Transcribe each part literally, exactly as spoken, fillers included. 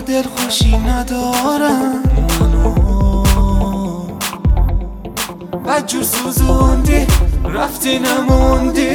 دلخوشی ندارم منو بدجور سوزوندی رفتی نموندی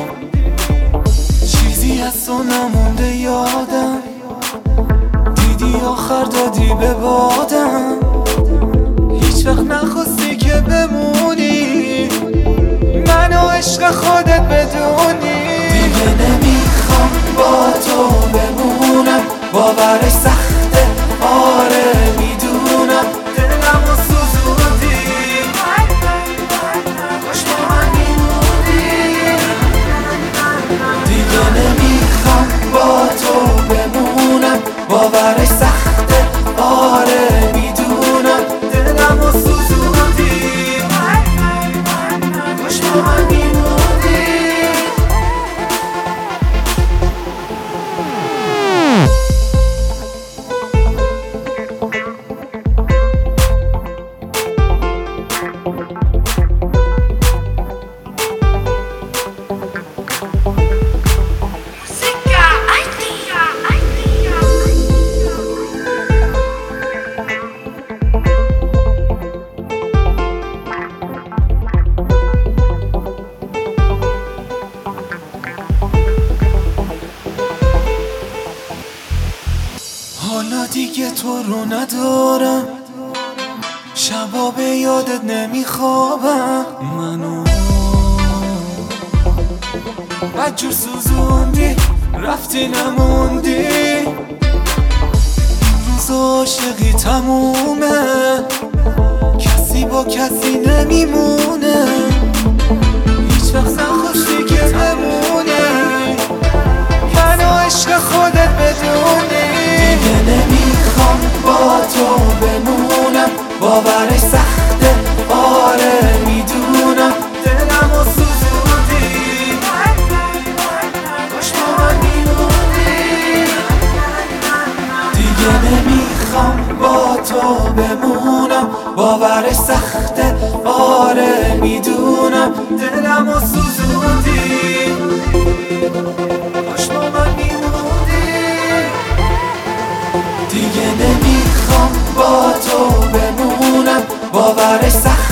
چیزی از تو نمونده یادم دیدی آخر دادی به بادم هیچ وقت نخواستی که بمونی منو عشق خودت بدونی دیگه نمیخوام با تو بمونم باورش سخته آره میدونم دلمو سوزوندی کاش با من میموندی دیگه نمیخوام با تو بمونم باورش سخته آره میدونم دلمو سوزوندی کاش با من میموندی حالا دیگه تو رو ندارم شبا به یادت نمیخوابم منو بدجور سوزوندی رفتی نموندی این روز عاشقی تمومه کسی با کسی نمیمونه هیچ وقت نخواستی که بمونی منو عشق خودت بدونی دیگه نمیخوام با تو بمونم باورش سخته آره میدونم دلمو سوزوندی کاش با من میموندی دیگه نمیخوام با تو بمونم باورش سخته آره میدونم دلمو سوزوندی کاش با من میموندی دیگه نمیخوام با تو بمونم باورش سخت